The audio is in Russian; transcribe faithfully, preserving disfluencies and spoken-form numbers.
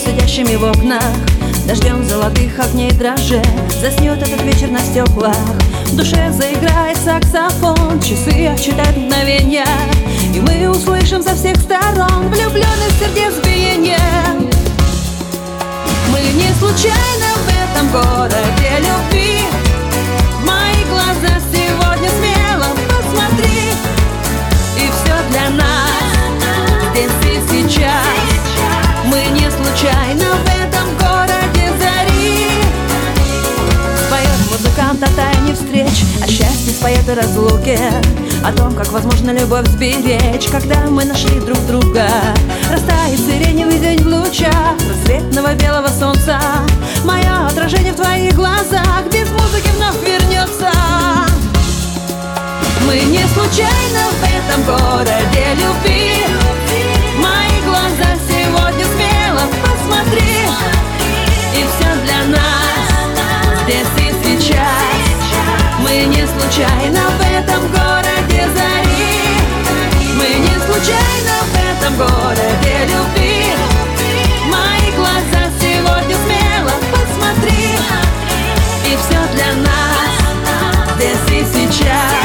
сидящими в окнах, дождем золотых огней дрожжи. Заснет этот вечер на стеклах, в душе заиграет саксофон, часы отсчитают мгновенья, и мы услышим со всех сторон влюбленных сердец биение. Мы не случайно в этом городе любви. В мои глаза сегодня смело посмотри, и все для нас здесь и сейчас. Мы не случайно в этом городе зари. Споет музыкант о тайне встреч, о счастье споет о разлуке, о том, как возможно любовь сберечь, когда мы нашли друг друга. Растает сиреневый день в лучах рассветного белого солнца. Мое отражение в твоих глазах без музыки вновь вернется. Мы не случайно в этом городе любви. В мои глаза сегодня смело посмотри, и все для нас здесь и сейчас. Мы не случайно в этом городе зари. Мы не случайно в этом городе любви. В мои глаза сегодня смело посмотри, и все для нас здесь и сейчас.